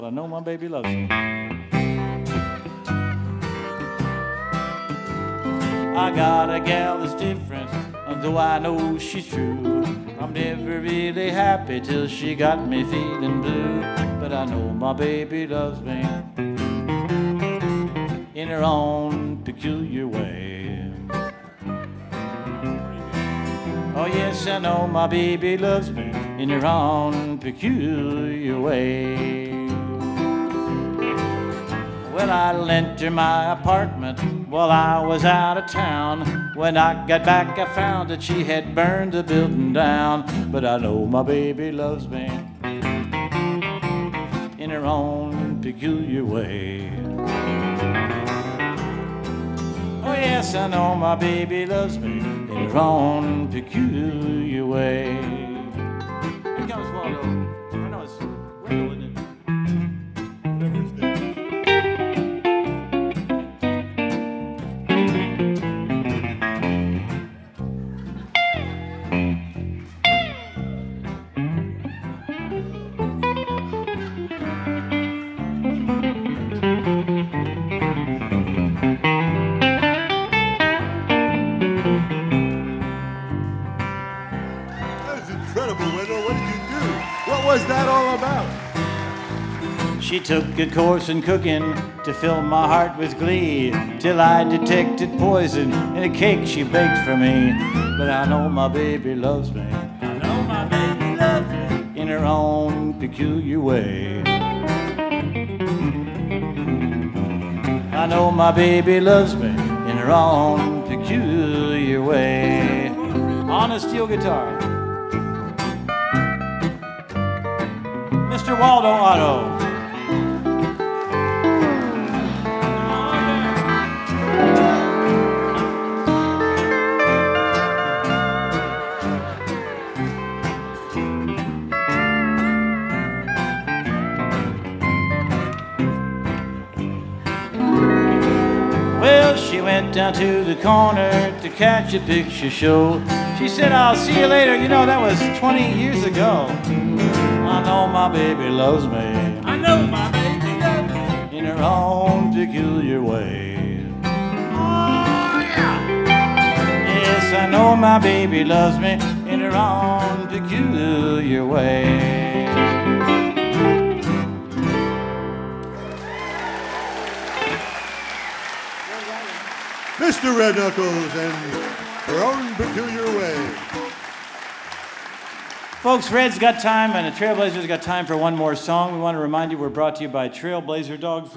I know my baby loves me. I got a gal that's different, though I know she's true. I'm never really happy till she got me feeling blue. But I know my baby loves me in her own peculiar way. Oh yes, I know my baby loves me in her own peculiar way. Well, I lent her my apartment while I was out of town. When I got back, I found that she had burned the building down. But I know my baby loves me in her own peculiar way. Oh yes, I know my baby loves me in her own peculiar way. Here comes Waldo. I know it's Wendell, isn't it? Incredible, Wendell. What did you do? What was that all about? She took a course in cooking to fill my heart with glee, till I detected poison in a cake she baked for me. But I know my baby loves me. I know my baby loves me in her own peculiar way. I know my baby loves me in her own peculiar way. On a steel guitar, Mr. Waldo Otto. Well, she went down to the corner to catch a picture show. She said, I'll see you later. You know, that was 20 years ago. I know my baby loves me. I know my baby loves me in her own peculiar way. Oh, yeah. Yes, I know my baby loves me in her own peculiar way. Mr. Red Knuckles and her own peculiar way. Folks, Red's got time and the Trailblazers got time for one more song. We want to remind you we're brought to you by Trailblazer Dog Food.